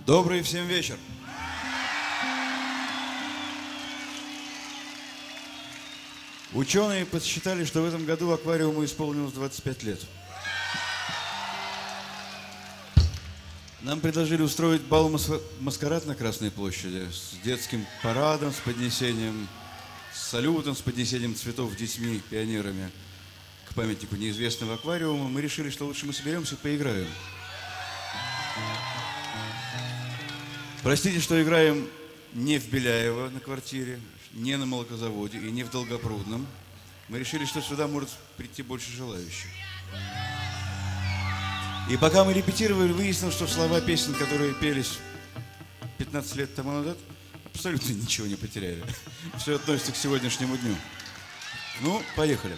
Добрый всем вечер. Ученые подсчитали, что в этом году аквариуму исполнилось 25 лет. Нам предложили устроить бал-маскарад на Красной площади с детским парадом, с поднесением, с салютом, с поднесением цветов детьми, пионерами к памятнику неизвестного аквариума. Мы решили, что лучше мы соберемся и поиграем. Простите, что играем не в Беляево на квартире, не на молокозаводе и не в Долгопрудном. Мы решили, что сюда может прийти больше желающих. И пока мы репетировали, выяснилось, что слова песен, которые пелись 15 лет тому назад, абсолютно ничего не потеряли. Все относится к сегодняшнему дню. Ну, поехали.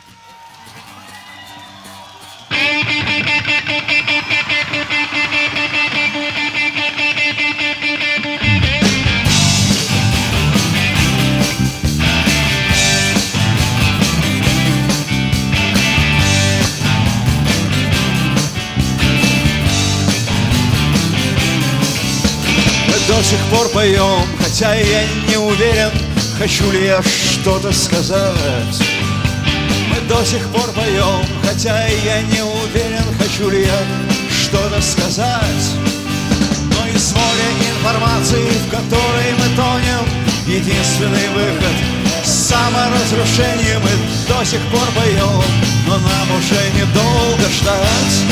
До сих пор поем, хотя я не уверен, хочу ли я что-то сказать. Мы до сих пор поем, хотя я не уверен, хочу ли я что-то сказать. Но из моря информации, в которой мы тонем, единственный выход — саморазрушение. Мы до сих пор поем, но нам уже недолго ждать.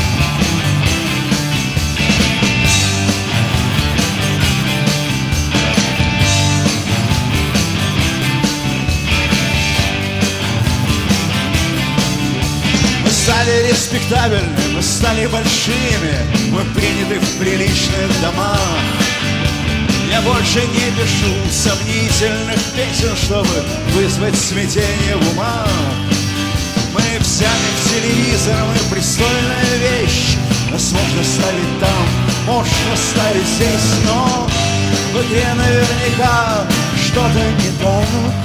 Стали респектабельны, мы стали большими, мы приняты в приличных домах. Я больше не пишу сомнительных песен, чтобы вызвать смятение в умах. Мы взяли в телевизор, мы пристойная вещь. Нас можно ставить там, можно ставить здесь, но в игре наверняка что-то не так.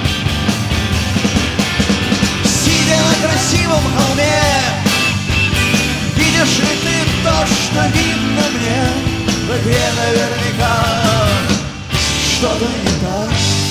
Сидя на красивом холме, видишь ли ты то, что видно мне? В игре наверняка что-то не так.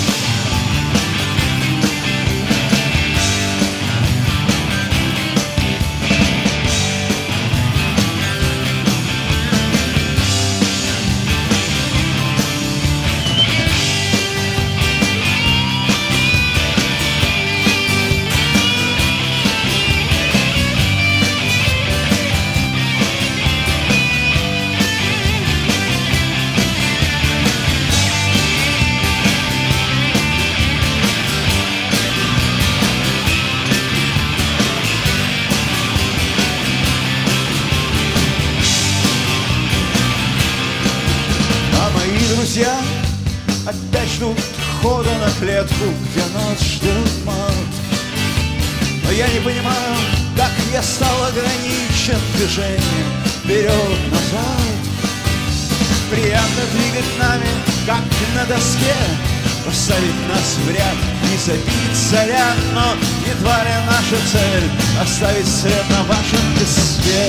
Друзья опять ждут хода на клетку, где нас ждет мат. Но я не понимаю, как я стал ограничен движением вперед-назад. Приятно двигать нами, как на доске, поставить нас в ряд, не забить заряд. Но едва ли наша цель оставить след на вашем песке.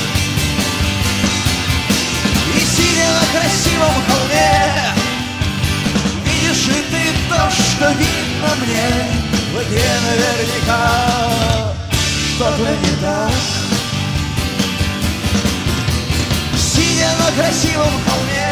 И сидя на красивом холме, видишь ли ты то, что видно мне? В игре наверняка что-то не так. Сидя на красивом холме,